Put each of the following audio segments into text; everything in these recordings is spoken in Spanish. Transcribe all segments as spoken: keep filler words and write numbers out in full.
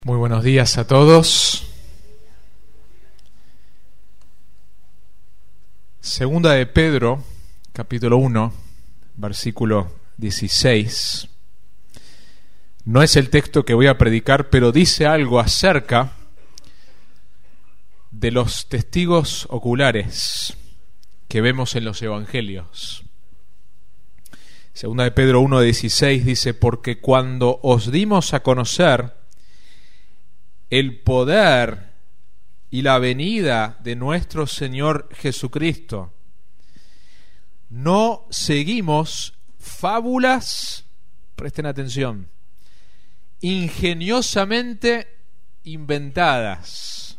Muy buenos días a todos. Segunda de Pedro, capítulo uno, versículo dieciséis. No es el texto que voy a predicar, pero dice algo acerca de los testigos oculares que vemos en los evangelios. Segunda de Pedro uno dieciséis dice: porque cuando os dimos a conocer el poder y la venida de nuestro Señor Jesucristo, no seguimos fábulas, presten atención, ingeniosamente inventadas,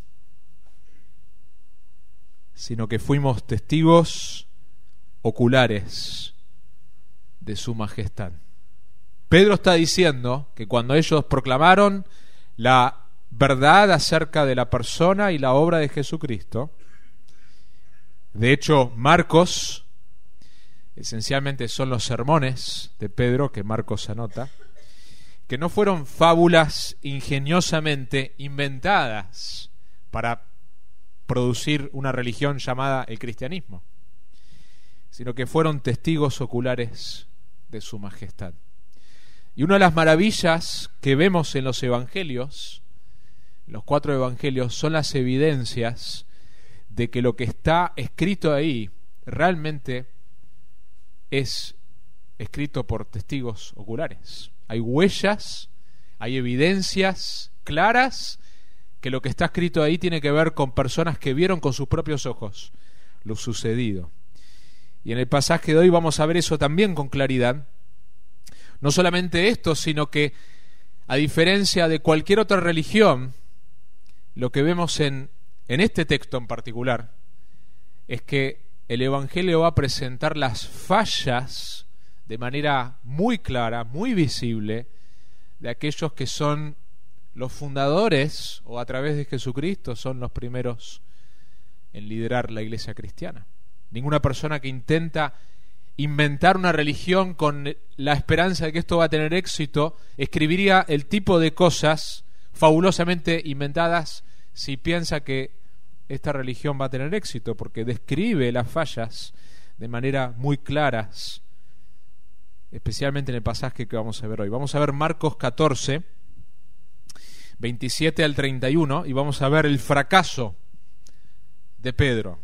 sino que fuimos testigos oculares de su majestad. Pedro está diciendo que cuando ellos proclamaron la verdad acerca de la persona y la obra de Jesucristo, de hecho Marcos, esencialmente son los sermones de Pedro que Marcos anota, que no fueron fábulas ingeniosamente inventadas para producir una religión llamada el cristianismo, sino que fueron testigos oculares de su majestad. Y una de las maravillas que vemos en los evangelios, los cuatro evangelios, son las evidencias de que lo que está escrito ahí realmente es escrito por testigos oculares. Hay huellas, hay evidencias claras que lo que está escrito ahí tiene que ver con personas que vieron con sus propios ojos lo sucedido. Y en el pasaje de hoy vamos a ver eso también con claridad. No solamente esto, sino que a diferencia de cualquier otra religión, lo que vemos en, en este texto en particular es que el Evangelio va a presentar las fallas de manera muy clara, muy visible, de aquellos que son los fundadores o a través de Jesucristo son los primeros en liderar la iglesia cristiana. Ninguna persona que intenta inventar una religión con la esperanza de que esto va a tener éxito escribiría el tipo de cosas fabulosamente inventadas si piensa que esta religión va a tener éxito, porque describe las fallas de manera muy claras, especialmente en el pasaje que vamos a ver hoy. Vamos a ver Marcos catorce, veintisiete al treinta y uno, y vamos a ver el fracaso de Pedro.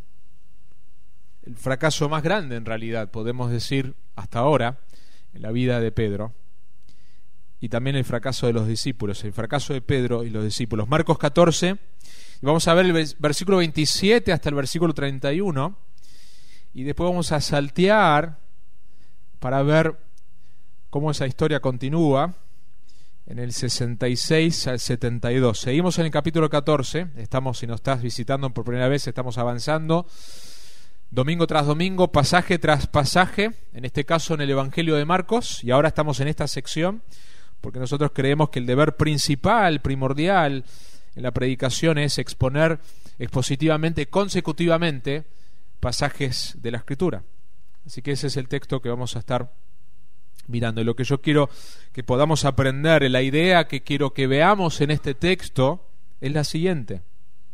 El fracaso más grande, en realidad, podemos decir, hasta ahora, en la vida de Pedro, y también el fracaso de los discípulos, el fracaso de Pedro y los discípulos. Marcos catorce, y vamos a ver el versículo veintisiete hasta el versículo treinta y uno, y después vamos a saltear para ver cómo esa historia continúa en el sesenta y seis al setenta y dos. Seguimos en el capítulo catorce, estamos, si nos estás visitando por primera vez, estamos avanzando domingo tras domingo, pasaje tras pasaje, en este caso en el Evangelio de Marcos, y ahora estamos en esta sección, porque nosotros creemos que el deber principal, primordial, en la predicación es exponer expositivamente, consecutivamente, pasajes de la Escritura. Así que ese es el texto que vamos a estar mirando. Y lo que yo quiero que podamos aprender, la idea que quiero que veamos en este texto, es la siguiente.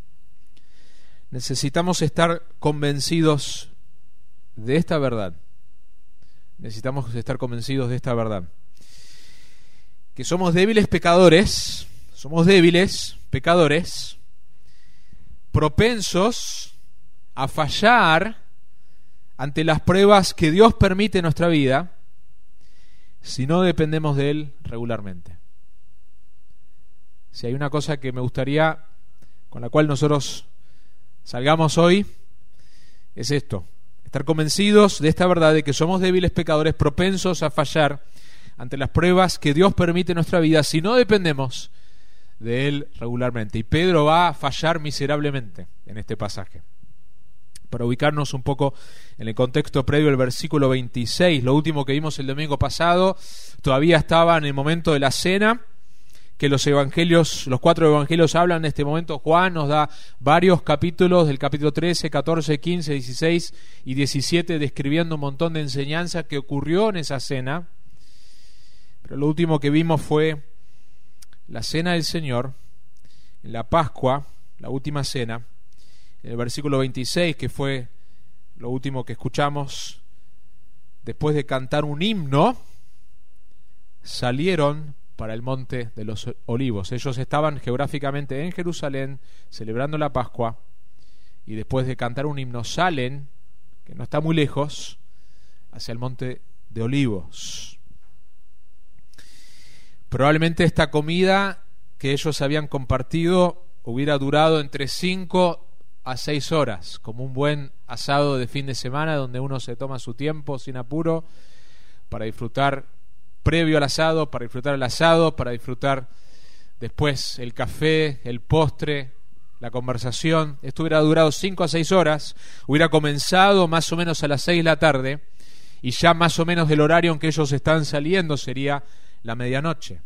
Necesitamos estar convencidos de esta verdad. Necesitamos estar convencidos de esta verdad. Que somos débiles pecadores, somos débiles pecadores, propensos a fallar ante las pruebas que Dios permite en nuestra vida si no dependemos de Él regularmente. Si hay una cosa que me gustaría, con la cual nosotros salgamos hoy, es esto: estar convencidos de esta verdad de que somos débiles pecadores propensos a fallar ante las pruebas que Dios permite en nuestra vida si no dependemos de Él regularmente. Y Pedro va a fallar miserablemente en este pasaje. Para ubicarnos un poco en el contexto previo al versículo veintiséis, lo último que vimos el domingo pasado, todavía estaba en el momento de la cena, que los evangelios, los cuatro evangelios hablan en este momento. Juan nos da varios capítulos del capítulo trece, catorce, quince, dieciséis y diecisiete describiendo un montón de enseñanza que ocurrió en esa cena. Pero lo último que vimos fue la cena del Señor, en la Pascua, la última cena, en el versículo veintiséis, que fue lo último que escuchamos, después de cantar un himno, salieron para el monte de los Olivos. Ellos estaban geográficamente en Jerusalén celebrando la Pascua, y después de cantar un himno salen, que no está muy lejos, hacia el monte de Olivos. Probablemente esta comida que ellos habían compartido hubiera durado entre cinco a seis horas, como un buen asado de fin de semana donde uno se toma su tiempo sin apuro para disfrutar previo al asado, para disfrutar el asado, para disfrutar después el café, el postre, la conversación. Esto hubiera durado cinco a seis horas, hubiera comenzado más o menos a las seis de la tarde, y ya más o menos del horario en que ellos están saliendo sería la medianoche.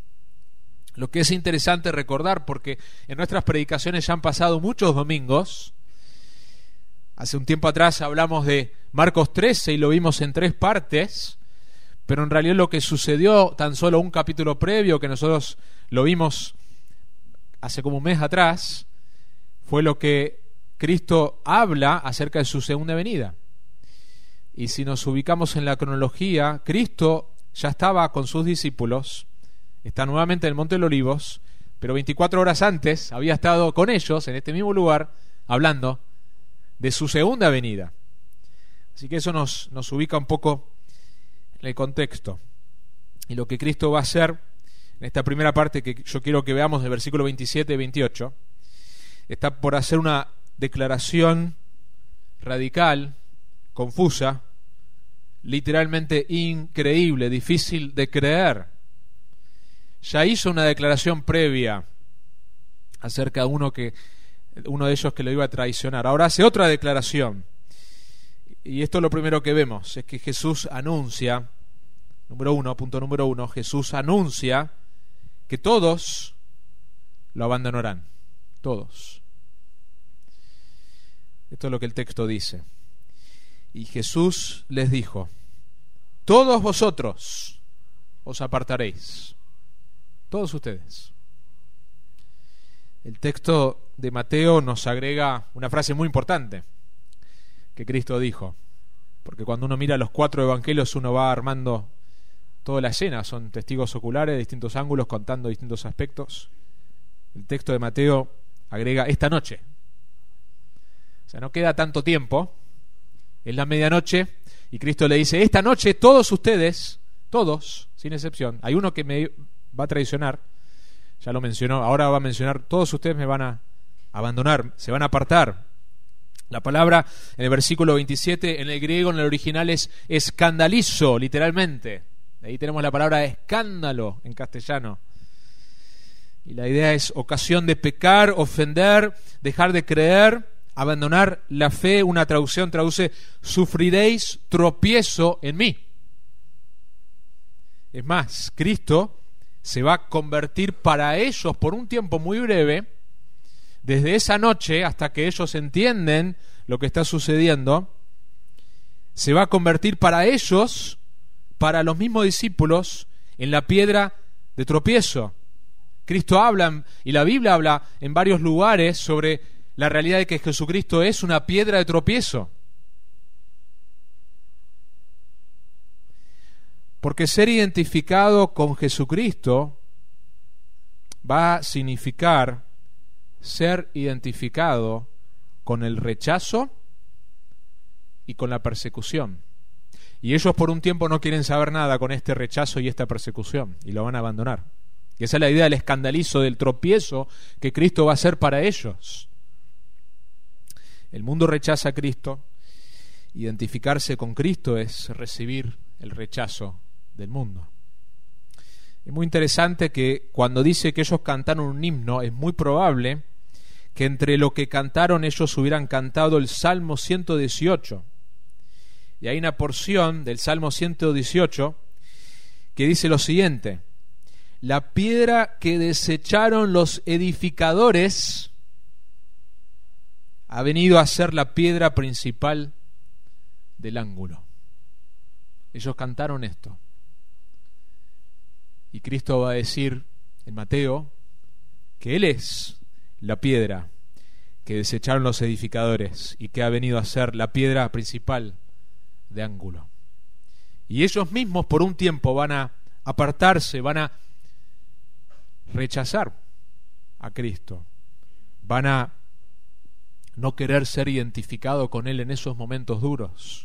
Lo que es interesante recordar, porque en nuestras predicaciones ya han pasado muchos domingos. Hace un tiempo atrás hablamos de Marcos trece y lo vimos en tres partes, pero en realidad lo que sucedió tan solo un capítulo previo, que nosotros lo vimos hace como un mes atrás, fue lo que Cristo habla acerca de su segunda venida. Y si nos ubicamos en la cronología, Cristo ya estaba con sus discípulos, está nuevamente en el Monte de los Olivos, pero veinticuatro horas antes había estado con ellos en este mismo lugar hablando de su segunda venida. Así que eso nos, nos ubica un poco en el contexto. Y lo que Cristo va a hacer en esta primera parte que yo quiero que veamos del versículo veintisiete y veintiocho, está por hacer una declaración radical, confusa, literalmente increíble, difícil de creer. Ya hizo una declaración previa acerca de uno que uno de ellos que lo iba a traicionar. Ahora hace otra declaración. Y esto es lo primero que vemos, es que Jesús anuncia, número uno, punto número uno, Jesús anuncia que todos lo abandonarán. Todos. Esto es lo que el texto dice. Y Jesús les dijo: todos vosotros os apartaréis. Todos ustedes. El texto de Mateo nos agrega una frase muy importante que Cristo dijo, porque cuando uno mira los cuatro evangelios uno va armando toda la escena, son testigos oculares de distintos ángulos contando distintos aspectos. El texto de Mateo agrega esta noche. O sea, no queda tanto tiempo, es la medianoche y Cristo le dice: esta noche todos ustedes, todos, sin excepción, hay uno que me va a traicionar, ya lo mencionó, ahora va a mencionar, todos ustedes me van a abandonar, se van a apartar. La palabra en el versículo veintisiete en el griego, en el original, es escandalizo, literalmente. De ahí tenemos la palabra escándalo en castellano. Y la idea es ocasión de pecar, ofender, dejar de creer, abandonar la fe. Una traducción traduce: sufriréis tropiezo en mí. Es más, Cristo se va a convertir para ellos por un tiempo muy breve, desde esa noche hasta que ellos entienden lo que está sucediendo, se va a convertir para ellos, para los mismos discípulos, en la piedra de tropiezo. Cristo habla, y la Biblia habla en varios lugares sobre la realidad de que Jesucristo es una piedra de tropiezo. Porque ser identificado con Jesucristo va a significar ser identificado con el rechazo y con la persecución. Y ellos por un tiempo no quieren saber nada con este rechazo y esta persecución, y lo van a abandonar. Y esa es la idea del escandalizo, del tropiezo que Cristo va a hacer para ellos. El mundo rechaza a Cristo. Identificarse con Cristo es recibir el rechazo del mundo. Es muy interesante que cuando dice que ellos cantaron un himno, es muy probable que entre lo que cantaron ellos hubieran cantado el Salmo ciento dieciocho. Y hay una porción del Salmo ciento dieciocho que dice lo siguiente: la piedra que desecharon los edificadores ha venido a ser la piedra principal del ángulo. Ellos cantaron esto. Y Cristo va a decir: en Mateo, que Él es la piedra que desecharon los edificadores y que ha venido a ser la piedra principal de ángulo. Y ellos mismos por un tiempo van a apartarse, van a rechazar a Cristo, van a no querer ser identificado con Él en esos momentos duros.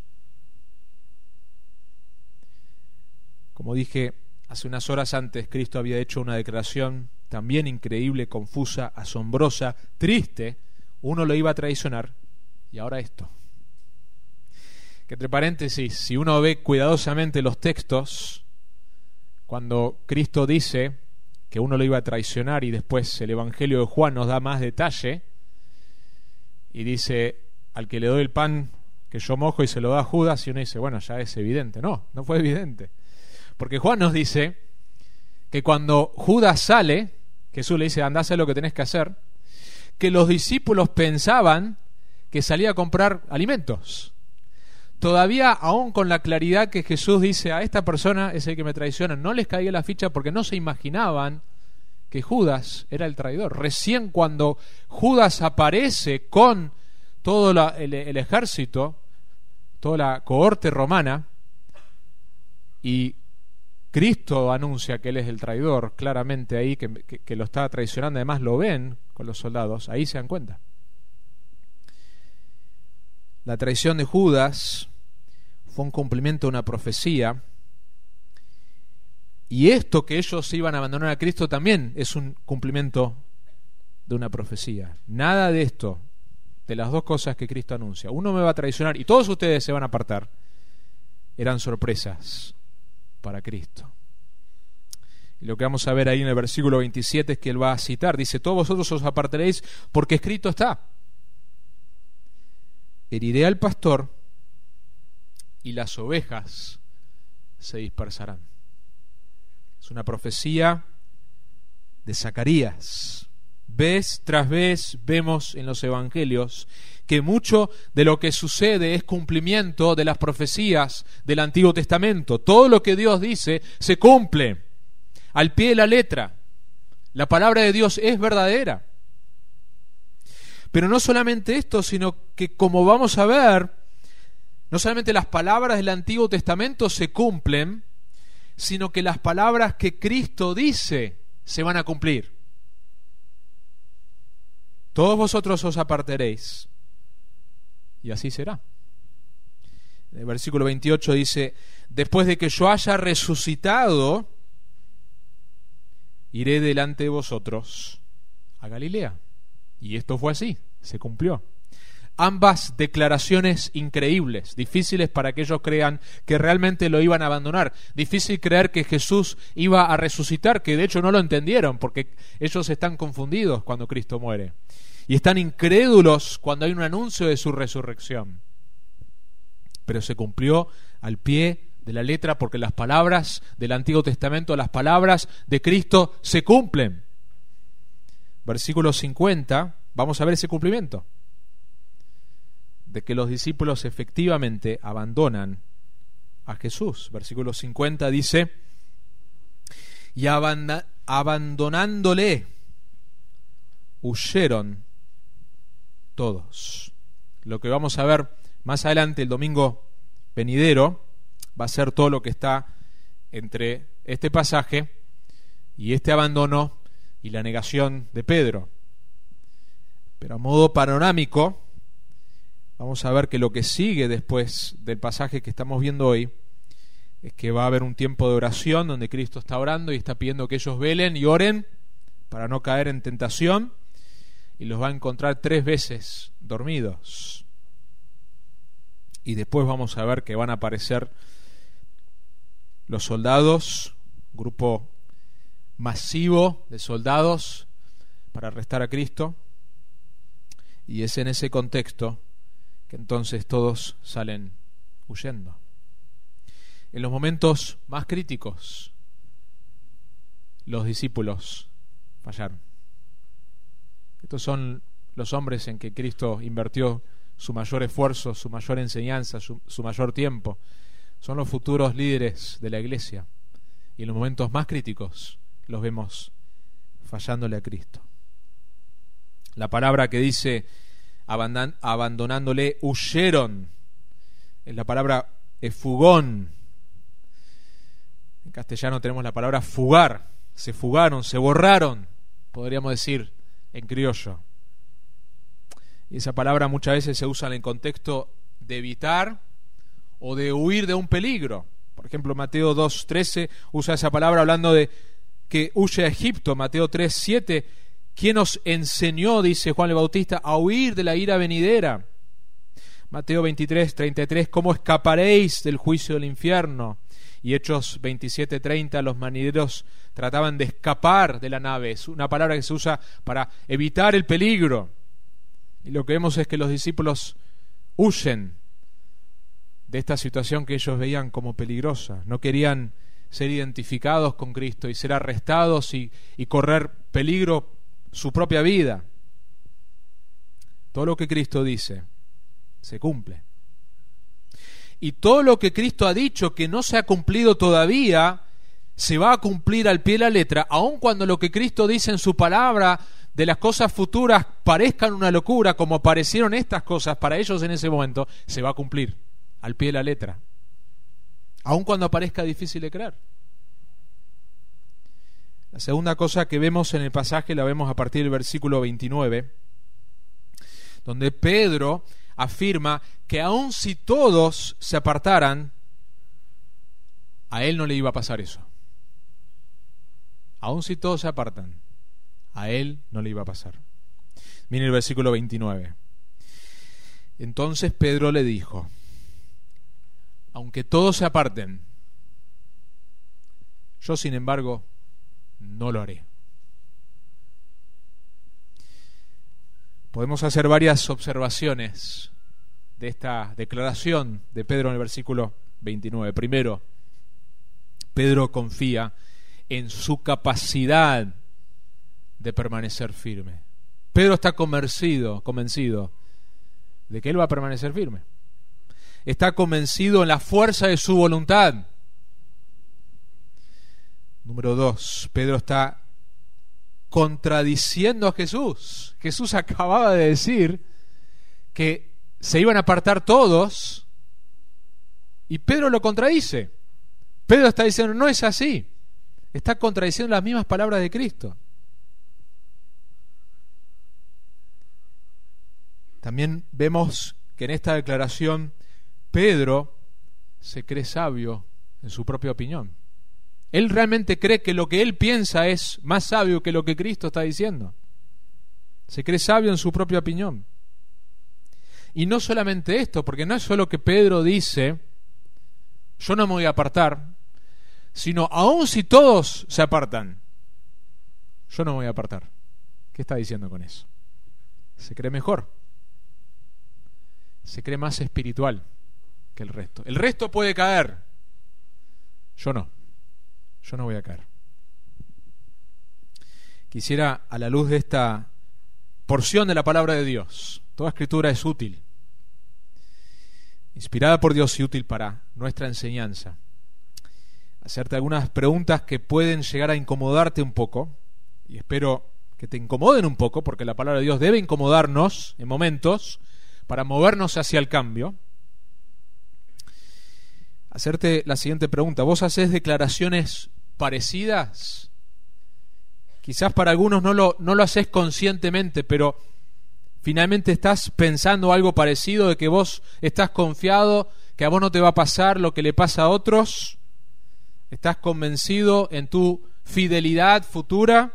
Como dije hace unas horas antes, Cristo había hecho una declaración también increíble, confusa, asombrosa, triste. Uno lo iba a traicionar y ahora esto. Que entre paréntesis, si uno ve cuidadosamente los textos, cuando Cristo dice que uno lo iba a traicionar y después el Evangelio de Juan nos da más detalle y dice, al que le doy el pan que yo mojo y se lo da a Judas, y uno dice, bueno, ya es evidente. No, no fue evidente. Porque Juan nos dice que cuando Judas sale, Jesús le dice, andá a hacer lo que tenés que hacer, que los discípulos pensaban que salía a comprar alimentos. Todavía, aún con la claridad que Jesús dice, a esta persona es el que me traiciona, no les caía la ficha porque no se imaginaban que Judas era el traidor. Recién cuando Judas aparece con todo la, el, el ejército, toda la cohorte romana, y Cristo anuncia que Él es el traidor, claramente ahí, que, que, que lo está traicionando, además lo ven con los soldados, ahí se dan cuenta. La traición de Judas fue un cumplimiento de una profecía, y esto que ellos iban a abandonar a Cristo también es un cumplimiento de una profecía. Nada de esto, de las dos cosas que Cristo anuncia, uno me va a traicionar y todos ustedes se van a apartar, eran sorpresas para Cristo. Y lo que vamos a ver ahí en el versículo veintisiete es que Él va a citar, dice, todos vosotros os apartaréis porque escrito está, heriré al pastor y las ovejas se dispersarán. Es una profecía de Zacarías. Vez tras vez vemos en los evangelios que mucho de lo que sucede es cumplimiento de las profecías del Antiguo Testamento. Todo lo que Dios dice se cumple al pie de la letra. La palabra de Dios es verdadera. Pero no solamente esto, sino que, como vamos a ver, no solamente las palabras del Antiguo Testamento se cumplen, sino que las palabras que Cristo dice se van a cumplir. Todos vosotros os apartaréis, y así será. El versículo veintiocho dice, después de que yo haya resucitado, iré delante de vosotros a Galilea. Y esto fue así, se cumplió. Ambas declaraciones increíbles, difíciles para que ellos crean que realmente lo iban a abandonar. Difícil creer que Jesús iba a resucitar, que de hecho no lo entendieron, porque ellos están confundidos cuando Cristo muere. Y están incrédulos cuando hay un anuncio de su resurrección. Pero se cumplió al pie de la letra, porque las palabras del Antiguo Testamento, las palabras de Cristo se cumplen. Versículo cincuenta, vamos a ver ese cumplimiento. De que los discípulos efectivamente abandonan a Jesús. Versículo cincuenta dice, y aband- abandonándole, huyeron todos. Lo que vamos a ver más adelante, el domingo venidero, va a ser todo lo que está entre este pasaje y este abandono y la negación de Pedro. Pero a modo panorámico, vamos a ver que lo que sigue después del pasaje que estamos viendo hoy es que va a haber un tiempo de oración donde Cristo está orando y está pidiendo que ellos velen y oren para no caer en tentación, y los va a encontrar tres veces dormidos. Y después vamos a ver que van a aparecer los soldados, grupo masivo de soldados para arrestar a Cristo, y es en ese contexto que entonces todos salen huyendo. En los momentos más críticos, los discípulos fallaron. Estos son los hombres en que Cristo invirtió su mayor esfuerzo, su mayor enseñanza, su, su mayor tiempo. Son los futuros líderes de la iglesia. Y en los momentos más críticos los vemos fallándole a Cristo. La palabra que dice abandan, abandonándole, huyeron, es la palabra efugón. En castellano tenemos la palabra fugar, se fugaron, se borraron, podríamos decir en criollo. Y esa palabra muchas veces se usa en el contexto de evitar o de huir de un peligro. Por ejemplo, Mateo dos trece usa esa palabra hablando de que huye a Egipto. Mateo tres siete, ¿quién os enseñó, dice Juan el Bautista, a huir de la ira venidera? Mateo veintitrés treinta y tres, ¿cómo escaparéis del juicio del infierno? Y Hechos veintisiete treinta, los marineros trataban de escapar de la nave. Es una palabra que se usa para evitar el peligro. Y lo que vemos es que los discípulos huyen de esta situación que ellos veían como peligrosa. No querían ser identificados con Cristo y ser arrestados y, y correr peligro su propia vida. Todo lo que Cristo dice se cumple. Y todo lo que Cristo ha dicho que no se ha cumplido todavía, se va a cumplir al pie de la letra, aun cuando lo que Cristo dice en su palabra de las cosas futuras parezcan una locura, como parecieron estas cosas para ellos en ese momento, se va a cumplir al pie de la letra, aun cuando parezca difícil de creer. La segunda cosa que vemos en el pasaje la vemos a partir del versículo veintinueve, donde Pedro afirma que aun si todos se apartaran, a él no le iba a pasar eso. Aun si todos se apartan, a él no le iba a pasar. Miren el versículo veintinueve. Entonces Pedro le dijo: aunque todos se aparten, yo sin embargo no lo haré. Podemos hacer varias observaciones de esta declaración de Pedro en el versículo veintinueve. Primero, Pedro confía en su capacidad de permanecer firme. Pedro está convencido, convencido de que él va a permanecer firme. Está convencido en la fuerza de su voluntad. Número dos, Pedro está contradiciendo a Jesús. Jesús acababa de decir que se iban a apartar todos y Pedro lo contradice. Pedro está diciendo, no es así. Está contradiciendo las mismas palabras de Cristo. También vemos que en esta declaración Pedro se cree sabio en su propia opinión. Él realmente cree que lo que él piensa es más sabio que lo que Cristo está diciendo. Se cree sabio en su propia opinión. Y no solamente esto, porque no es solo que Pedro dice, yo no me voy a apartar, sino aun si todos se apartan, yo no me voy a apartar. ¿Qué está diciendo con eso? Se cree mejor. Se cree más espiritual que el resto. El resto puede caer. Yo no. Yo no voy a caer. Quisiera, a la luz de esta porción de la palabra de Dios, toda escritura es útil, inspirada por Dios y útil para nuestra enseñanza, hacerte algunas preguntas que pueden llegar a incomodarte un poco, y espero que te incomoden un poco, porque la palabra de Dios debe incomodarnos en momentos para movernos hacia el cambio. Hacerte la siguiente pregunta: ¿vos hacés declaraciones parecidas? Quizás para algunos no lo, no lo hacés conscientemente, pero finalmente estás pensando algo parecido, de que vos estás confiado, que a vos no te va a pasar lo que le pasa a otros. ¿Estás convencido en tu fidelidad futura?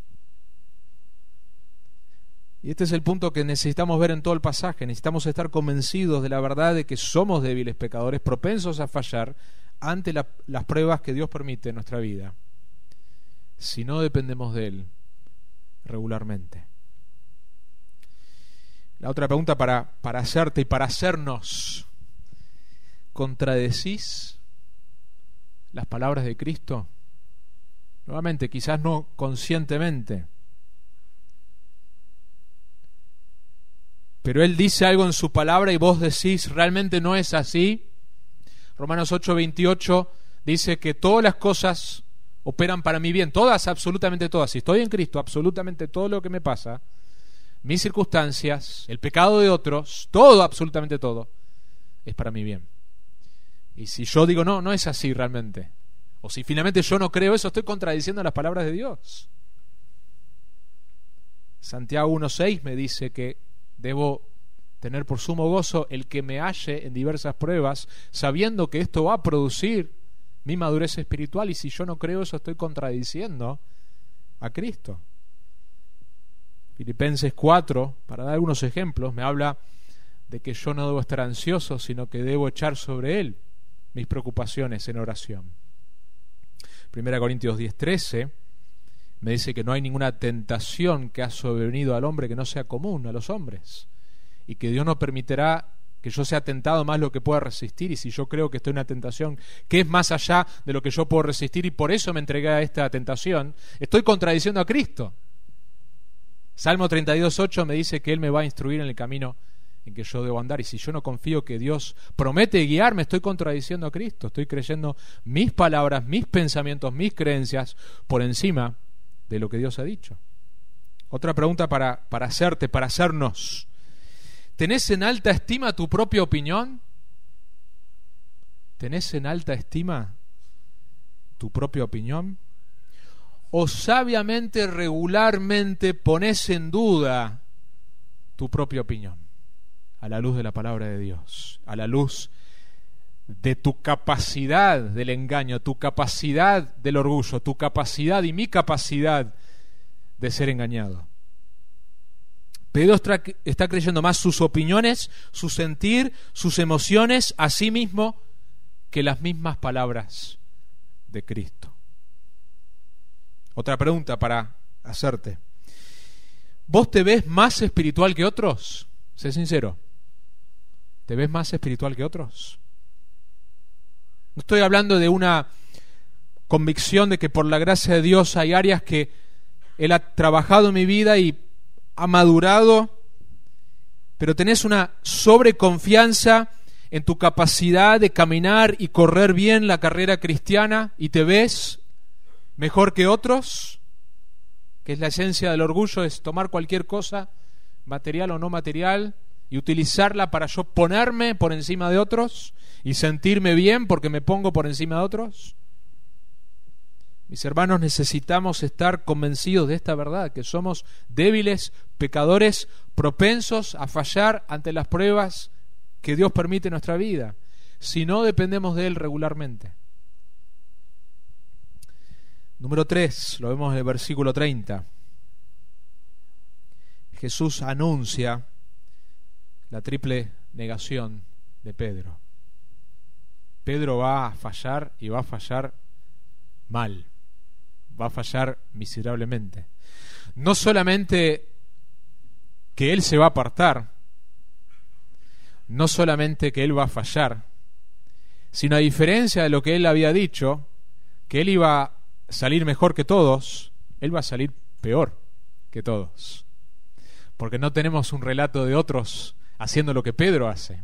Y este es el punto que necesitamos ver en todo el pasaje. Necesitamos estar convencidos de la verdad de que somos débiles pecadores, propensos a fallar ante la, las pruebas que Dios permite en nuestra vida, si no dependemos de Él regularmente. La otra pregunta para, para hacerte y para hacernos: ¿contradecís las palabras de Cristo? Nuevamente, quizás no conscientemente, pero Él dice algo en su palabra y vos decís, ¿realmente no es así? Romanos ocho veintiocho dice que todas las cosas operan para mi bien, todas, absolutamente todas. Si estoy en Cristo, absolutamente todo lo que me pasa, mis circunstancias, el pecado de otros, todo, absolutamente todo, es para mi bien. Y si yo digo, no, no es así realmente, o si finalmente yo no creo eso, estoy contradiciendo las palabras de Dios. Santiago uno seis me dice que debo tener por sumo gozo el que me halle en diversas pruebas, sabiendo que esto va a producir mi madurez espiritual, y si yo no creo eso, estoy contradiciendo a Cristo. Filipenses cuatro, para dar algunos ejemplos, me habla de que yo no debo estar ansioso, sino que debo echar sobre Él mis preocupaciones en oración. Primera Corintios diez trece me dice que no hay ninguna tentación que ha sobrevenido al hombre que no sea común a los hombres, y que Dios no permitirá que yo sea tentado más lo que pueda resistir, y si yo creo que estoy en una tentación que es más allá de lo que yo puedo resistir y por eso me entregué a esta tentación, estoy contradiciendo a Cristo. Salmo treinta y dos ocho me dice que Él me va a instruir en el camino en que yo debo andar, y si yo no confío que Dios promete guiarme, estoy contradiciendo a Cristo, estoy creyendo mis palabras, mis pensamientos, mis creencias por encima de lo que Dios ha dicho. Otra pregunta para, para hacerte, para hacernos: ¿tenés en alta estima tu propia opinión? ¿Tenés en alta estima tu propia opinión? ¿O sabiamente, regularmente pones en duda tu propia opinión? A la luz de la palabra de Dios, a la luz de tu capacidad del engaño, tu capacidad del orgullo, tu capacidad y mi capacidad de ser engañado. Pedro está creyendo más sus opiniones, su sentir, sus emociones a sí mismo que las mismas palabras de Cristo. Otra pregunta para hacerte: ¿vos te ves más espiritual que otros? Sé sincero. ¿Te ves más espiritual que otros? No estoy hablando de una convicción de que por la gracia de Dios hay áreas que Él ha trabajado en mi vida y ha madurado, pero tenés una sobreconfianza en tu capacidad de caminar y correr bien la carrera cristiana y te ves mejor que otros, que es la esencia del orgullo, es tomar cualquier cosa, material o no material, y utilizarla para yo ponerme por encima de otros y sentirme bien porque me pongo por encima de otros. Mis hermanos, necesitamos estar convencidos de esta verdad, que somos débiles, pecadores, propensos a fallar ante las pruebas que Dios permite en nuestra vida, si no dependemos de Él regularmente. Número tres, lo vemos en el versículo treinta. Jesús anuncia la triple negación de Pedro. Pedro va a fallar y va a fallar mal. Va a fallar miserablemente. No solamente que él se va a apartar, no solamente que él va a fallar, sino a diferencia de lo que él había dicho, que él iba a salir mejor que todos, él va a salir peor que todos. Porque no tenemos un relato de otros haciendo lo que Pedro hace.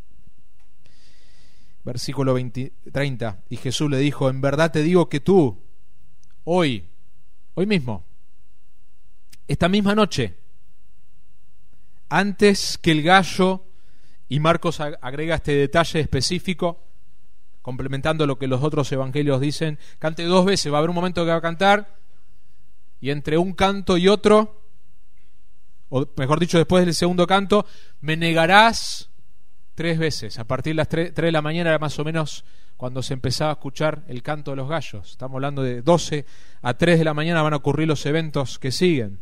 Versículo veinte, treinta. Y Jesús le dijo: en verdad te digo que tú, hoy, hoy mismo, esta misma noche, antes que el gallo, y Marcos agrega este detalle específico, complementando lo que los otros evangelios dicen, cante dos veces, va a haber un momento que va a cantar, y entre un canto y otro, o mejor dicho, después del segundo canto, me negarás tres veces. A partir de las tres de la mañana era más o menos cuando se empezaba a escuchar el canto de los gallos. Estamos hablando de doce a tres de la mañana van a ocurrir los eventos que siguen.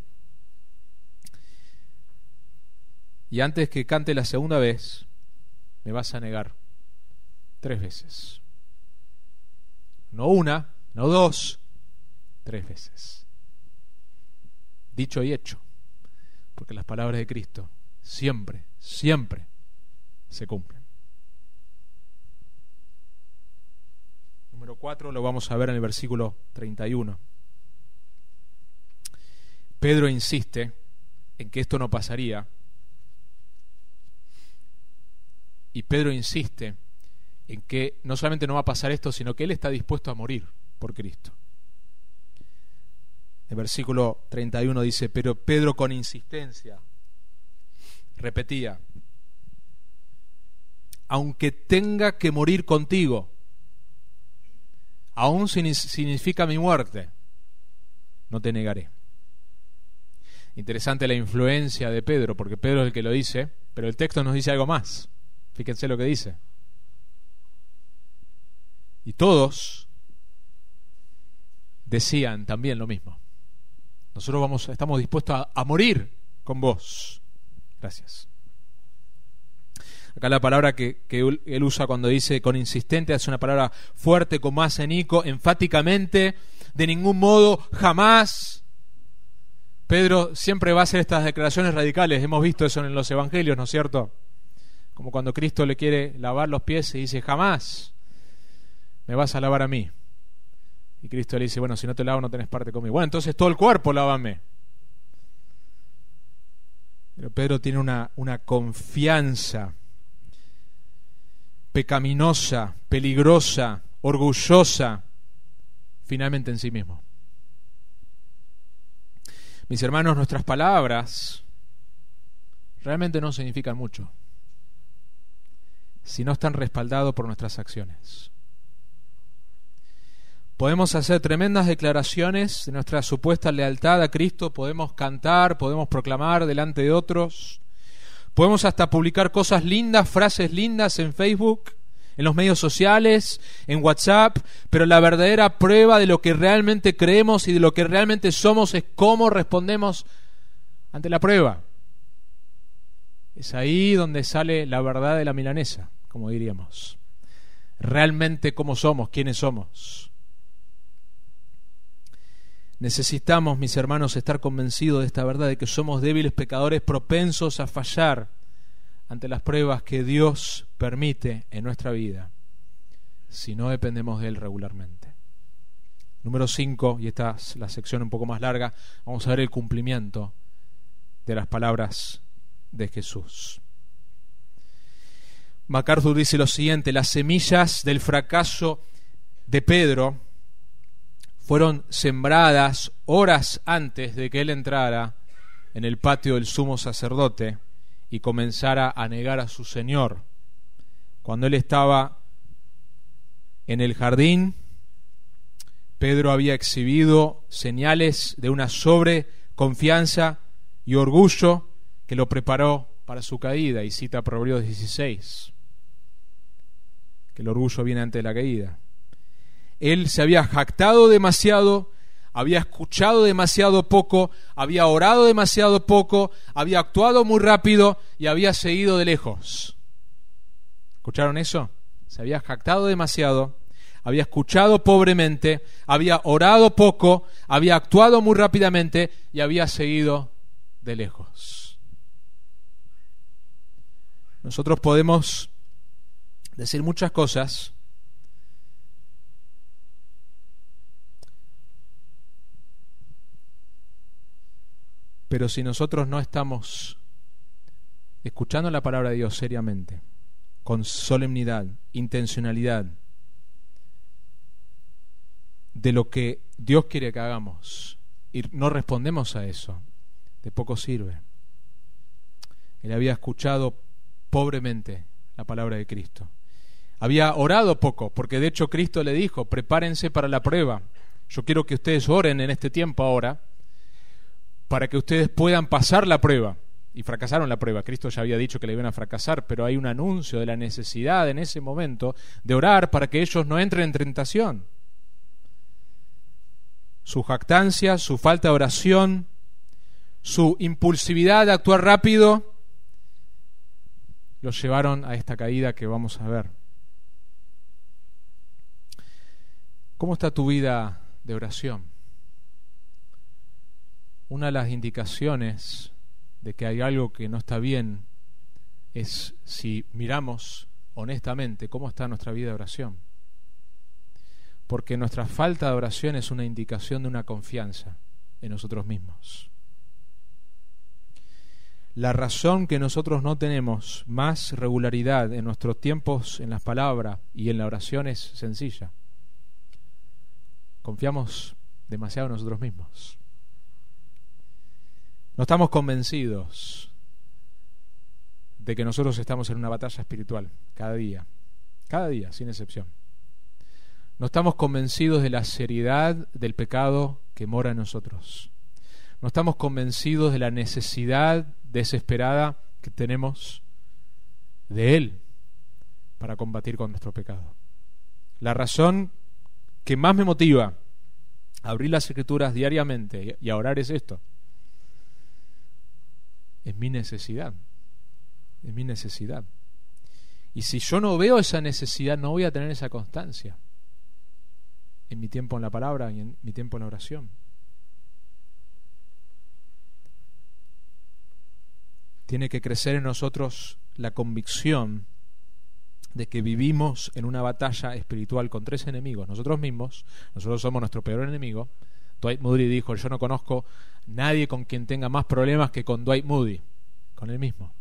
Y antes que cante la segunda vez, me vas a negar tres veces. No una, no dos, tres veces. Dicho y hecho. Porque las palabras de Cristo siempre, siempre se cumplen. Número cuatro lo vamos a ver en el versículo treinta y uno. Pedro insiste en que esto no pasaría. Y Pedro insiste en que no solamente no va a pasar esto, sino que él está dispuesto a morir por Cristo. El versículo treinta y uno dice: pero Pedro con insistencia repetía: aunque tenga que morir contigo, aún si significa mi muerte, no te negaré. Interesante la influencia de Pedro, porque Pedro es el que lo dice, pero el texto nos dice algo más. Fíjense lo que dice. Y todos decían también lo mismo: nosotros vamos, estamos dispuestos a, a morir con vos. Gracias. Acá la palabra que, que él usa cuando dice con insistente es una palabra fuerte, con más enico, enfáticamente, de ningún modo, jamás. Pedro siempre va a hacer estas declaraciones radicales. Hemos visto eso en los evangelios, ¿no es cierto? Como cuando Cristo le quiere lavar los pies y dice: jamás me vas a lavar a mí. Y Cristo le dice: bueno, si no te lavo no tenés parte conmigo. Bueno, entonces todo el cuerpo lávame. Pero Pedro tiene una, una confianza pecaminosa, peligrosa, orgullosa, finalmente en sí mismo. Mis hermanos, nuestras palabras realmente no significan mucho si no están respaldados por nuestras acciones. Podemos hacer tremendas declaraciones de nuestra supuesta lealtad a Cristo, podemos cantar, podemos proclamar delante de otros, podemos hasta publicar cosas lindas, frases lindas en Facebook, en los medios sociales, en WhatsApp, pero la verdadera prueba de lo que realmente creemos y de lo que realmente somos es cómo respondemos ante la prueba. Es ahí donde sale la verdad de la milanesa, como diríamos. Realmente cómo somos, quiénes somos. Necesitamos, mis hermanos, estar convencidos de esta verdad, de que somos débiles pecadores propensos a fallar ante las pruebas que Dios permite en nuestra vida, si no dependemos de Él regularmente. Número cinco, y esta es la sección un poco más larga, vamos a ver el cumplimiento de las palabras de Jesús. MacArthur dice lo siguiente: las semillas del fracaso de Pedro fueron sembradas horas antes de que él entrara en el patio del sumo sacerdote y comenzara a negar a su Señor. Cuando él estaba en el jardín, Pedro había exhibido señales de una sobreconfianza y orgullo que lo preparó para su caída, y cita Proverbios dieciséis, que el orgullo viene antes de la caída. Él se había jactado demasiado, había escuchado demasiado poco, había orado demasiado poco, había actuado muy rápido y había seguido de lejos. ¿Escucharon eso? Se había jactado demasiado, había escuchado pobremente, había orado poco, había actuado muy rápidamente y había seguido de lejos. Nosotros podemos decir muchas cosas, pero si nosotros no estamos escuchando la palabra de Dios seriamente, con solemnidad, intencionalidad, de lo que Dios quiere que hagamos, y no respondemos a eso, de poco sirve. Él había escuchado pobremente la palabra de Cristo. Había orado poco, porque de hecho Cristo le dijo: prepárense para la prueba. Yo quiero que ustedes oren en este tiempo ahora, para que ustedes puedan pasar la prueba. Y fracasaron la prueba. Cristo ya había dicho que le iban a fracasar, pero hay un anuncio de la necesidad en ese momento de orar para que ellos no entren en tentación. Su jactancia, su falta de oración, su impulsividad de actuar rápido, los llevaron a esta caída que vamos a ver. ¿Cómo está tu vida de oración? Una de las indicaciones de que hay algo que no está bien es si miramos honestamente cómo está nuestra vida de oración. Porque nuestra falta de oración es una indicación de una confianza en nosotros mismos. La razón que nosotros no tenemos más regularidad en nuestros tiempos en las palabras y en la oración es sencilla. Confiamos demasiado en nosotros mismos. No estamos convencidos de que nosotros estamos en una batalla espiritual cada día, cada día, sin excepción. No estamos convencidos de la seriedad del pecado que mora en nosotros. No estamos convencidos de la necesidad desesperada que tenemos de Él para combatir con nuestro pecado. La razón que más me motiva a abrir las Escrituras diariamente y a orar es esto. Es mi necesidad. Es mi necesidad. Y si yo no veo esa necesidad, no voy a tener esa constancia en mi tiempo en la palabra y en mi tiempo en la oración. Tiene que crecer en nosotros la convicción de que vivimos en una batalla espiritual con tres enemigos, nosotros mismos. Nosotros somos nuestro peor enemigo. Dwight Moody dijo: yo no conozco nadie con quien tenga más problemas que con Dwight Moody, con él mismo.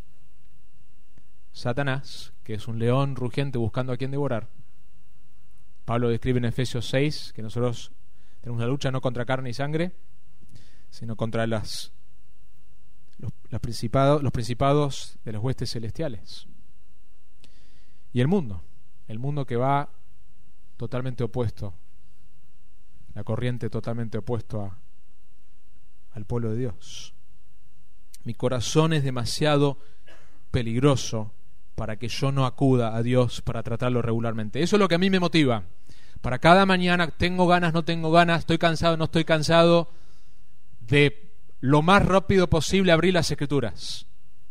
Satanás, que es un león rugiente buscando a quien devorar. Pablo describe en Efesios seis que nosotros tenemos una lucha no contra carne y sangre, sino contra las, los, los, principados, los principados de las huestes celestiales. Y el mundo, el mundo que va totalmente opuesto, la corriente totalmente opuesto a, al pueblo de Dios. Mi corazón es demasiado peligroso para que yo no acuda a Dios para tratarlo regularmente. Eso es lo que a mí me motiva. Para cada mañana, tengo ganas, no tengo ganas, estoy cansado, no estoy cansado, de lo más rápido posible abrir las Escrituras,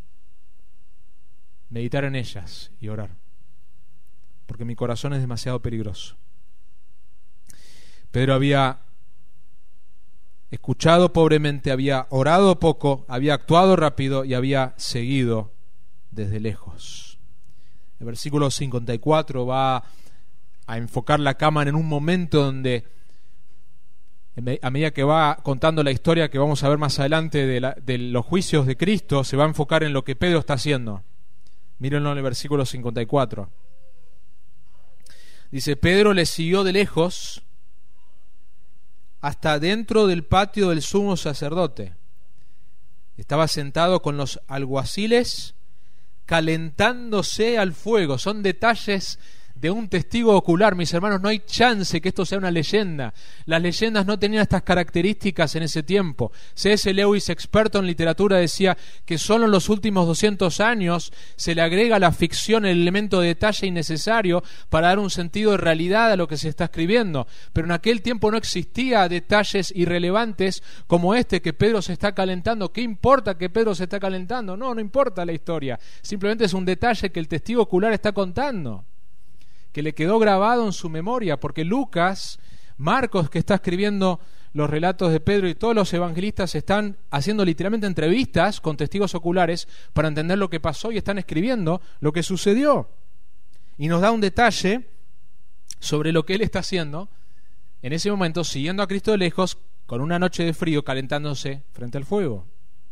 meditar en ellas y orar, porque mi corazón es demasiado peligroso. Pedro había escuchado pobremente, había orado poco, había actuado rápido y había seguido desde lejos. El versículo cincuenta y cuatro va a enfocar la cámara en un momento donde, a medida que va contando la historia que vamos a ver más adelante de, la, de los juicios de Cristo, se va a enfocar en lo que Pedro está haciendo. Mírenlo en el versículo cincuenta y cuatro. Dice: Pedro le siguió de lejos hasta dentro del patio del sumo sacerdote. Estaba sentado con los alguaciles calentándose al fuego. Son detalles de un testigo ocular, mis hermanos. No hay chance que esto sea una leyenda. Las leyendas no tenían estas características en ese tiempo. C S Lewis, experto en literatura, decía que solo en los últimos doscientos años se le agrega a la ficción el elemento de detalle innecesario para dar un sentido de realidad a lo que se está escribiendo. Pero en aquel tiempo no existía detalles irrelevantes como este, que Pedro se está calentando. ¿Qué importa que Pedro se está calentando? No, no importa la historia. Simplemente es un detalle que el testigo ocular está contando, que le quedó grabado en su memoria, porque Lucas, Marcos, que está escribiendo los relatos de Pedro, y todos los evangelistas están haciendo literalmente entrevistas con testigos oculares para entender lo que pasó, y están escribiendo lo que sucedió. Y nos da un detalle sobre lo que él está haciendo en ese momento, siguiendo a Cristo de lejos, con una noche de frío, calentándose frente al fuego.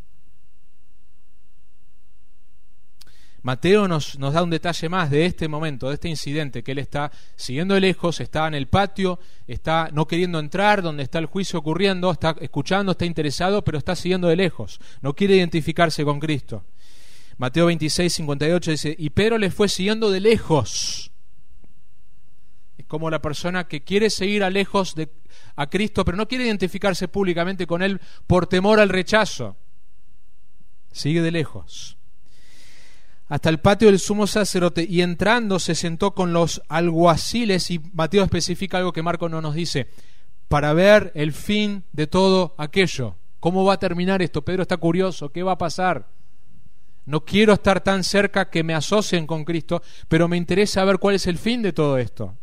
Mateo nos, nos da un detalle más de este momento, de este incidente, que él está siguiendo de lejos, está en el patio, está no queriendo entrar donde está el juicio ocurriendo, está escuchando, está interesado, pero está siguiendo de lejos, no quiere identificarse con Cristo. Mateo veintiséis, cincuenta y ocho dice: y Pedro le fue siguiendo de lejos. Es como la persona que quiere seguir a lejos de, a Cristo, pero no quiere identificarse públicamente con Él por temor al rechazo. Sigue de lejos hasta el patio del sumo sacerdote, y entrando se sentó con los alguaciles, y Mateo especifica algo que Marcos no nos dice, para ver el fin de todo aquello. ¿Cómo va a terminar esto? Pedro está curioso, ¿qué va a pasar? No quiero estar tan cerca que me asocien con Cristo, pero me interesa ver cuál es el fin de todo esto.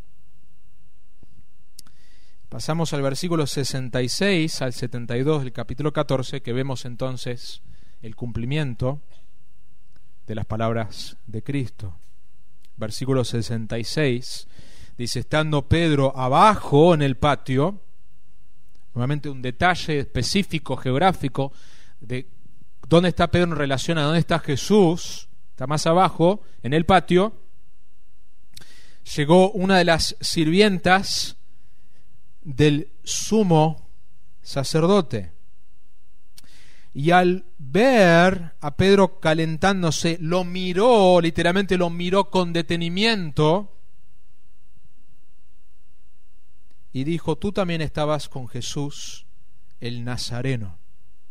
Pasamos al versículo sesenta y seis al setenta y dos del capítulo catorce, que vemos entonces el cumplimiento de las palabras de Cristo. Versículo sesenta y seis dice: estando Pedro abajo en el patio, nuevamente un detalle específico, geográfico, de dónde está Pedro en relación a dónde está Jesús, está más abajo, en el patio, llegó una de las sirvientas del sumo sacerdote. y al ver a Pedro calentándose, lo miró, literalmente lo miró con detenimiento, y dijo: tú también estabas con Jesús el Nazareno.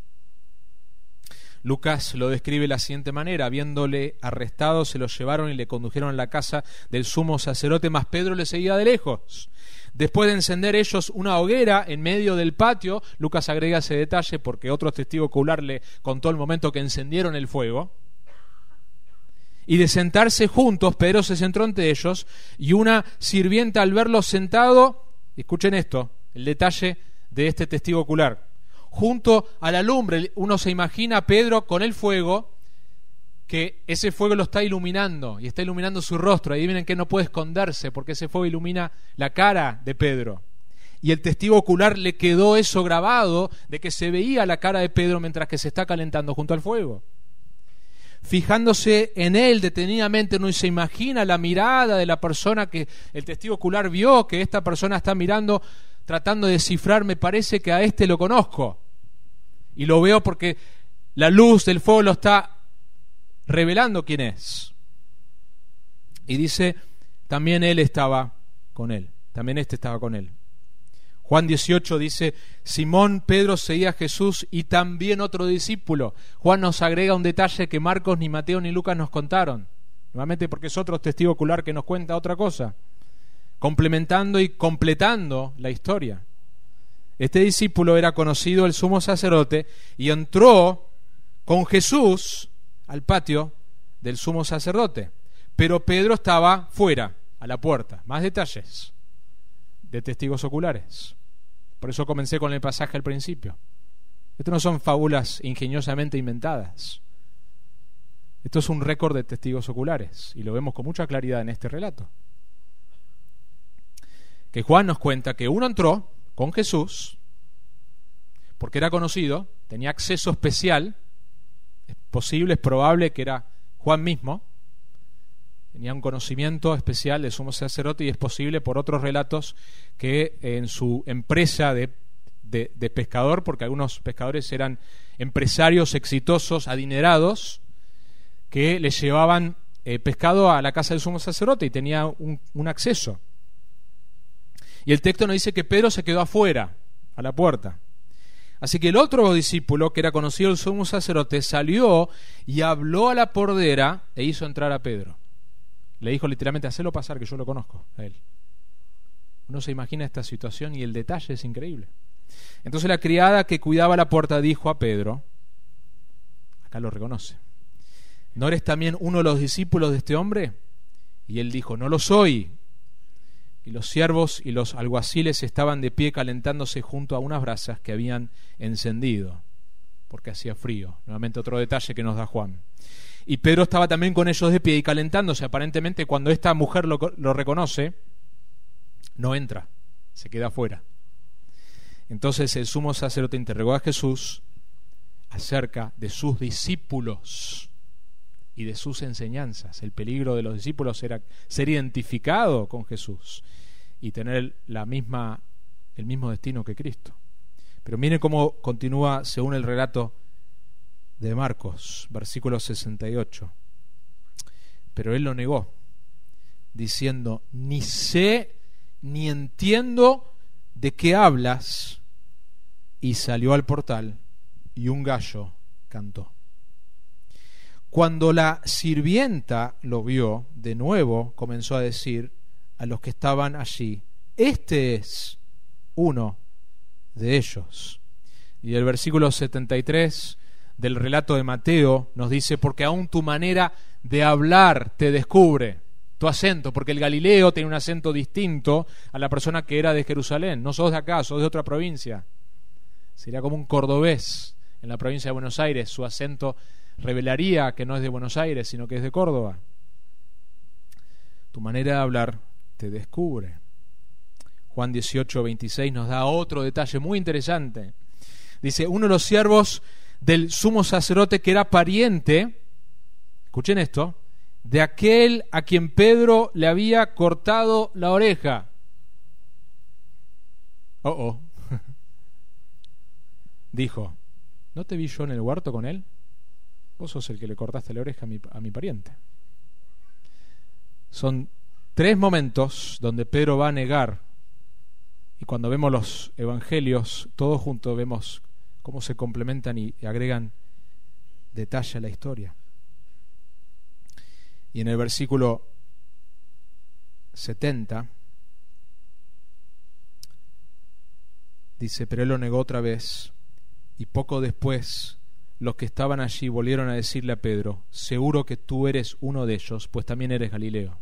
Lucas lo describe de la siguiente manera: habiéndole arrestado, se lo llevaron y le condujeron a la casa del sumo sacerdote, mas Pedro le seguía de lejos. Después de encender ellos una hoguera en medio del patio, Lucas agrega ese detalle porque otro testigo ocular le contó el momento que encendieron el fuego, y de sentarse juntos, Pedro se sentó entre ellos, y una sirvienta, al verlo sentado, escuchen esto, el detalle de este testigo ocular, junto a la lumbre, uno se imagina a Pedro con el fuego, que ese fuego lo está iluminando y está iluminando su rostro. Ahí miren que no puede esconderse porque ese fuego ilumina la cara de Pedro. Y el testigo ocular le quedó eso grabado, de que se veía la cara de Pedro mientras que se está calentando junto al fuego. Fijándose en él detenidamente, uno se imagina la mirada de la persona que el testigo ocular vio, que esta persona está mirando, tratando de descifrar: me parece que a este lo conozco. Y lo veo porque la luz del fuego lo está revelando quién es. Y dice: también él estaba con él, también este estaba con él. Juan dieciocho dice: Simón Pedro seguía a Jesús y también otro discípulo. Juan nos agrega un detalle que Marcos, ni Mateo, ni Lucas nos contaron, nuevamente porque es otro testigo ocular que nos cuenta otra cosa, complementando y completando la historia. Este discípulo era conocido el sumo sacerdote y entró con Jesús al patio del sumo sacerdote, pero Pedro estaba fuera, a la puerta. Más detalles de testigos oculares. Por eso comencé con el pasaje al principio. Esto no son fábulas ingeniosamente inventadas. Esto es un récord de testigos oculares, y lo vemos con mucha claridad en este relato. Que Juan nos cuenta que uno entró con Jesús porque era conocido, tenía acceso especial. Es posible, es probable que era Juan mismo, tenía un conocimiento especial de sumo sacerdote, y es posible por otros relatos que en su empresa de, de, de pescador, porque algunos pescadores eran empresarios exitosos, adinerados, que les llevaban eh, pescado a la casa del sumo sacerdote y tenía un, un acceso. Y el texto nos dice que Pedro se quedó afuera, a la puerta. Así que el otro discípulo, que era conocido el sumo sacerdote, salió y habló a la pordera e hizo entrar a Pedro. Le dijo literalmente: hacelo pasar, que yo lo conozco a él. Uno se imagina esta situación y el detalle es increíble. Entonces la criada que cuidaba la puerta dijo a Pedro, acá lo reconoce: ¿no eres también uno de los discípulos de este hombre? Y él dijo: no lo soy. Y los siervos y los alguaciles estaban de pie calentándose junto a unas brasas que habían encendido, porque hacía frío. Nuevamente otro detalle que nos da Juan. Y Pedro estaba también con ellos de pie y calentándose. Aparentemente, cuando esta mujer lo, lo reconoce, no entra, se queda afuera. Entonces el sumo sacerdote interrogó a Jesús acerca de sus discípulos y de sus enseñanzas. El peligro de los discípulos era ser identificado con Jesús y tener la misma, el mismo destino que Cristo. Pero miren cómo continúa según el relato de Marcos, versículo sesenta y ocho. Pero él lo negó, diciendo: ni sé ni entiendo de qué hablas. Y salió al portal y un gallo cantó. Cuando la sirvienta lo vio, de nuevo comenzó a decir a los que estaban allí: este es uno de ellos. Y el versículo setenta y tres del relato de Mateo nos dice: porque aún tu manera de hablar te descubre, tu acento, porque el galileo tiene un acento distinto a la persona que era de Jerusalén. No sos de acá, sos de otra provincia. Sería como un cordobés en la provincia de Buenos Aires. Su acento revelaría que no es de Buenos Aires, sino que es de Córdoba. Tu manera de hablar te descubre. Juan dieciocho, veintiséis nos da otro detalle muy interesante. Dice: uno de los siervos del sumo sacerdote, que era pariente, escuchen esto, de aquel a quien Pedro le había cortado la oreja. Oh, oh. Dijo: ¿no te vi yo en el huerto con él? Vos sos el que le cortaste la oreja a mi, a mi pariente. Son tres momentos donde Pedro va a negar, y cuando vemos los evangelios todos juntos vemos cómo se complementan y agregan detalle a la historia. Y en el versículo setenta dice: pero él lo negó otra vez, y poco después los que estaban allí volvieron a decirle a Pedro: seguro que tú eres uno de ellos, pues también eres Galileo.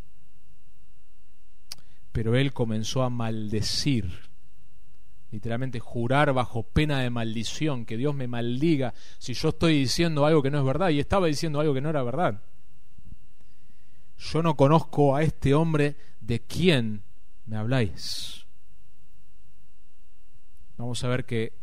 Pero él comenzó a maldecir, literalmente jurar bajo pena de maldición, que Dios me maldiga si yo estoy diciendo algo que no es verdad, y estaba diciendo algo que no era verdad. Yo no conozco a este hombre, ¿de quién me habláis? Vamos a ver que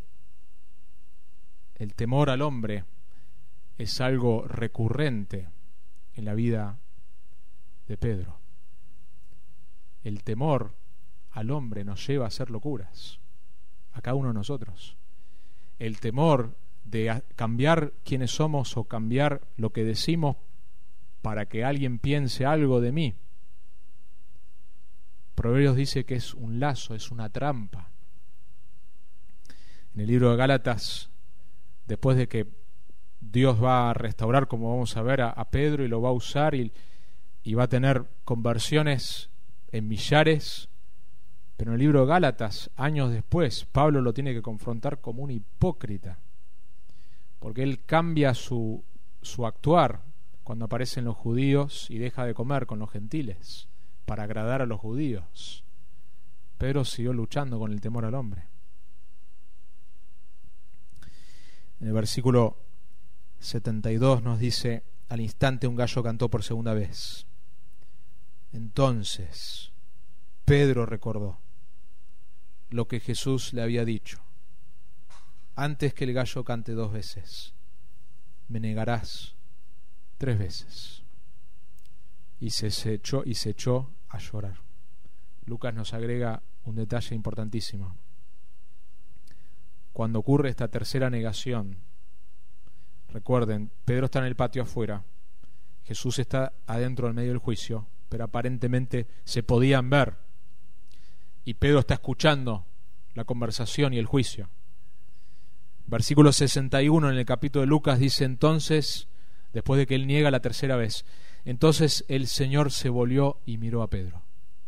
el temor al hombre es algo recurrente en la vida de Pedro. El temor al hombre nos lleva a hacer locuras, a cada uno de nosotros. El temor de cambiar quiénes somos o cambiar lo que decimos para que alguien piense algo de mí. Proverbios dice que es un lazo, es una trampa. En el libro de Gálatas, después de que Dios va a restaurar, como vamos a ver, a, a Pedro, y lo va a usar y, y va a tener conversiones en millares, pero en el libro de Gálatas, años después, Pablo lo tiene que confrontar como un hipócrita, porque él cambia su, su actuar cuando aparecen los judíos y deja de comer con los gentiles para agradar a los judíos. Pedro siguió luchando con el temor al hombre. En el versículo setenta y dos nos dice: al instante un gallo cantó por segunda vez. Entonces Pedro recordó lo que Jesús le había dicho: antes que el gallo cante dos veces, me negarás tres veces. Y se, se echó y se echó a llorar. Lucas nos agrega un detalle importantísimo. Cuando ocurre esta tercera negación, recuerden, Pedro está en el patio afuera, Jesús está adentro del medio del juicio, pero aparentemente se podían ver, y Pedro está escuchando la conversación y el juicio. Versículo sesenta y uno en el capítulo de Lucas dice: entonces, después de que él niega la tercera vez, entonces el Señor se volvió y miró a Pedro.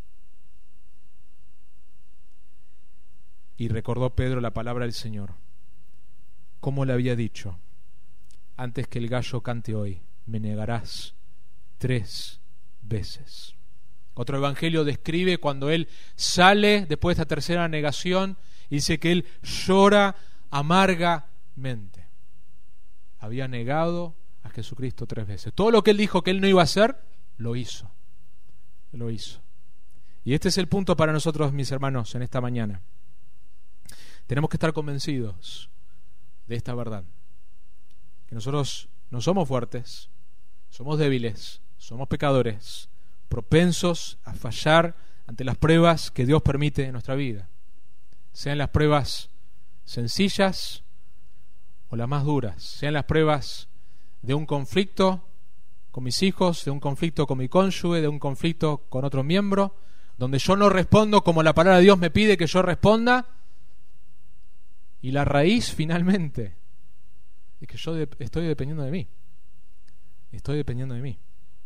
Y recordó Pedro la palabra del Señor, como le había dicho: antes que el gallo cante hoy, me negarás tres veces. Otro evangelio describe cuando él sale después de esta tercera negación y dice que él llora amargamente. Había negado a Jesucristo tres veces. Todo lo que él dijo que él no iba a hacer, lo hizo. Lo hizo. Y este es el punto para nosotros, mis hermanos, en esta mañana. Tenemos que estar convencidos de esta verdad, que nosotros no somos fuertes, somos débiles, somos pecadores, propensos a fallar ante las pruebas que Dios permite en nuestra vida, sean las pruebas sencillas o las más duras, sean las pruebas de un conflicto con mis hijos, de un conflicto con mi cónyuge, de un conflicto con otro miembro, donde yo no respondo como la palabra de Dios me pide que yo responda. Y la raíz, finalmente, es que yo de- estoy dependiendo de mí. Estoy dependiendo de mí.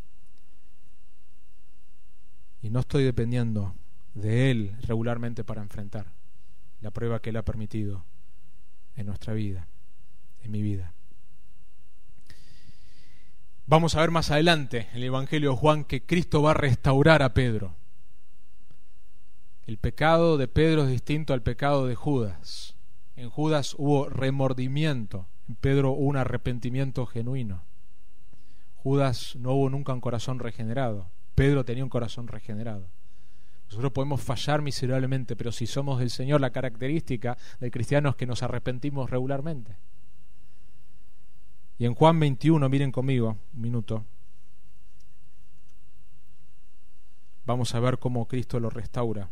Y no estoy dependiendo de Él regularmente para enfrentar la prueba que Él ha permitido en nuestra vida, en mi vida. Vamos a ver más adelante en el Evangelio de Juan que Cristo va a restaurar a Pedro. El pecado de Pedro es distinto al pecado de Judas. En Judas hubo remordimiento, en Pedro hubo un arrepentimiento genuino. Judas no hubo nunca un corazón regenerado, Pedro tenía un corazón regenerado. Nosotros podemos fallar miserablemente, pero si somos del Señor, la característica del cristiano es que nos arrepentimos regularmente. Y en Juan veintiuno, miren conmigo, un minuto, vamos a ver cómo Cristo lo restaura.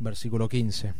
versículo quince.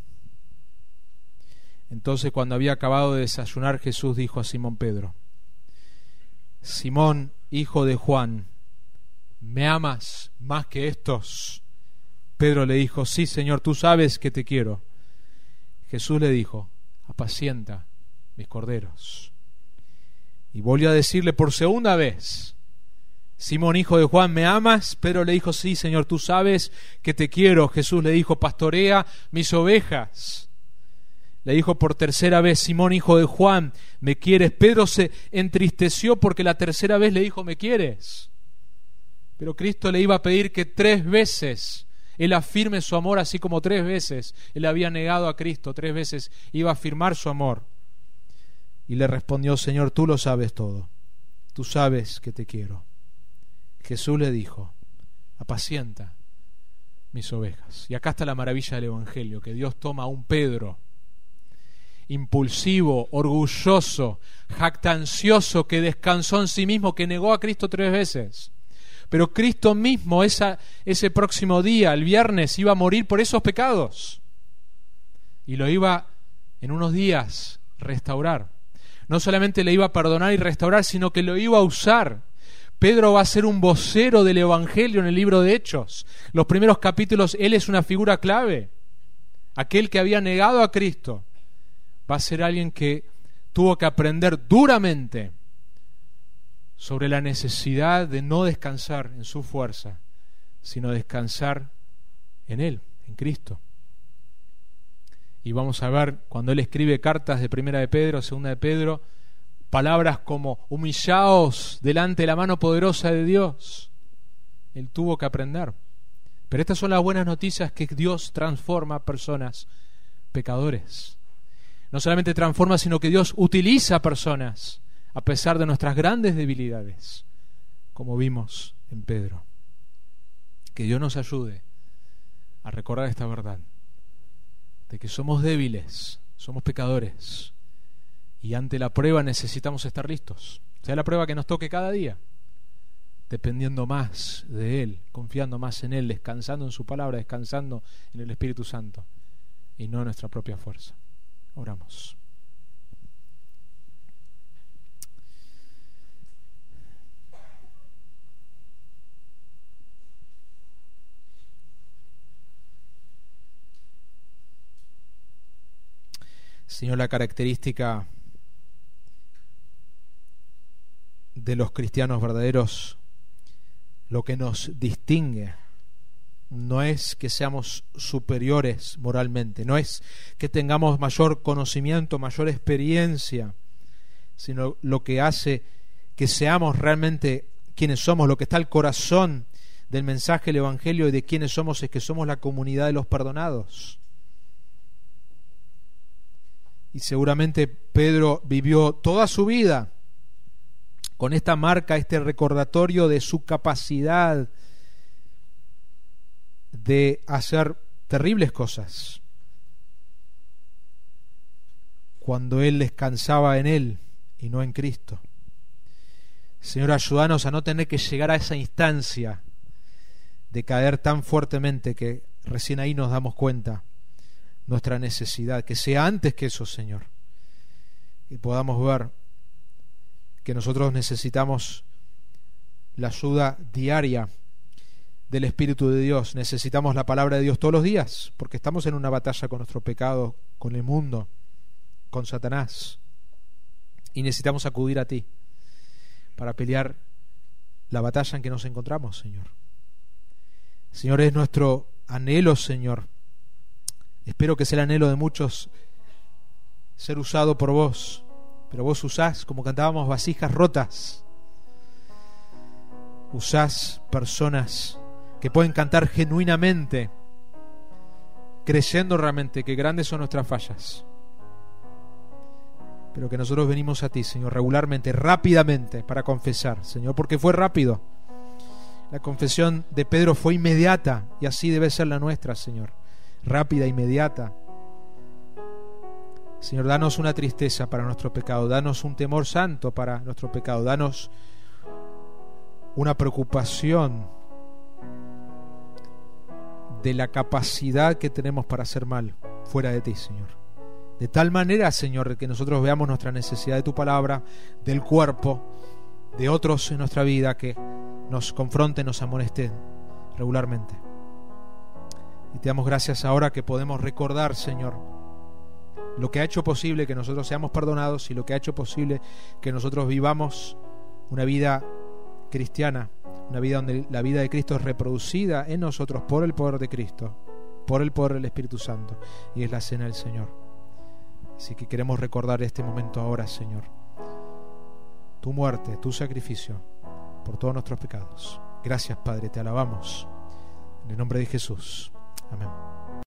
Entonces, cuando había acabado de desayunar, Jesús dijo a Simón Pedro: Simón, hijo de Juan, ¿me amas más que estos? Pedro le dijo: sí, Señor, tú sabes que te quiero. Jesús le dijo: apacienta mis corderos. Y volvió a decirle por segunda vez: Simón, hijo de Juan, ¿me amas? Pedro le dijo: sí, Señor, tú sabes que te quiero. Jesús le dijo: pastorea mis ovejas. Le dijo por tercera vez: Simón, hijo de Juan, ¿me quieres? Pedro se entristeció porque la tercera vez le dijo: ¿me quieres? Pero Cristo le iba a pedir que tres veces él afirme su amor, así como tres veces él había negado a Cristo, tres veces iba a afirmar su amor. Y le respondió: Señor, tú lo sabes todo, tú sabes que te quiero. Jesús le dijo: apacienta mis ovejas. Y acá está la maravilla del Evangelio, que Dios toma a un Pedro impulsivo, orgulloso, jactancioso, que descansó en sí mismo, que negó a Cristo tres veces. Pero Cristo mismo esa, ese próximo día, el viernes, iba a morir por esos pecados. Y lo iba en unos días restaurar. No solamente le iba a perdonar y restaurar, sino que lo iba a usar. Pedro va a ser un vocero del Evangelio en el libro de Hechos. Los primeros capítulos, él es una figura clave. Aquel que había negado a Cristo va a ser alguien que tuvo que aprender duramente sobre la necesidad de no descansar en su fuerza, sino descansar en Él, en Cristo. Y vamos a ver, cuando él escribe cartas de Primera de Pedro, Segunda de Pedro, palabras como: humillaos delante de la mano poderosa de Dios. Él tuvo que aprender. Pero estas son las buenas noticias, que Dios transforma a personas pecadores. No solamente transforma, sino que Dios utiliza a personas a pesar de nuestras grandes debilidades, como vimos en Pedro. Que Dios nos ayude a recordar esta verdad, de que somos débiles, somos pecadores, y ante la prueba necesitamos estar listos, sea la prueba que nos toque cada día, dependiendo más de Él, confiando más en Él, descansando en su palabra, descansando en el Espíritu Santo, y no en nuestra propia fuerza. Oramos. Señor, la característica de los cristianos verdaderos, lo que nos distingue, no es que seamos superiores moralmente, no es que tengamos mayor conocimiento, mayor experiencia, sino lo que hace que seamos realmente quienes somos, lo que está al corazón del mensaje del Evangelio y de quienes somos, es que somos la comunidad de los perdonados. Y seguramente Pedro vivió toda su vida con esta marca, este recordatorio de su capacidad de hacer terribles cosas cuando él descansaba en Él y no en Cristo. Señor, ayúdanos a no tener que llegar a esa instancia de caer tan fuertemente que recién ahí nos damos cuenta nuestra necesidad, que sea antes que eso, Señor, y podamos ver que nosotros necesitamos la ayuda diaria del Espíritu de Dios, necesitamos la palabra de Dios todos los días, porque estamos en una batalla con nuestro pecado, con el mundo, con Satanás, y necesitamos acudir a Ti para pelear la batalla en que nos encontramos, Señor. Señor, es nuestro anhelo, Señor, espero que sea el anhelo de muchos, ser usado por Vos, pero Vos usás, como cantábamos, vasijas rotas, usás personas que pueden cantar genuinamente, creyendo realmente que grandes son nuestras fallas, pero que nosotros venimos a Ti, Señor, regularmente, rápidamente, para confesar, Señor, porque fue rápido. La confesión de Pedro fue inmediata, y así debe ser la nuestra, Señor, rápida, inmediata. Señor, danos una tristeza para nuestro pecado, danos un temor santo para nuestro pecado, danos una preocupación de la capacidad que tenemos para hacer mal fuera de ti, Señor. De tal manera, Señor, que nosotros veamos nuestra necesidad de tu palabra, del cuerpo, de otros en nuestra vida, que nos confronten, nos amonesten regularmente. Y te damos gracias ahora que podemos recordar, Señor, lo que ha hecho posible que nosotros seamos perdonados y lo que ha hecho posible que nosotros vivamos una vida cristiana, una vida donde la vida de Cristo es reproducida en nosotros por el poder de Cristo, por el poder del Espíritu Santo, y es la cena del Señor. Así que queremos recordar este momento ahora, Señor, tu muerte, tu sacrificio por todos nuestros pecados. Gracias, Padre, te alabamos en el nombre de Jesús. Amén.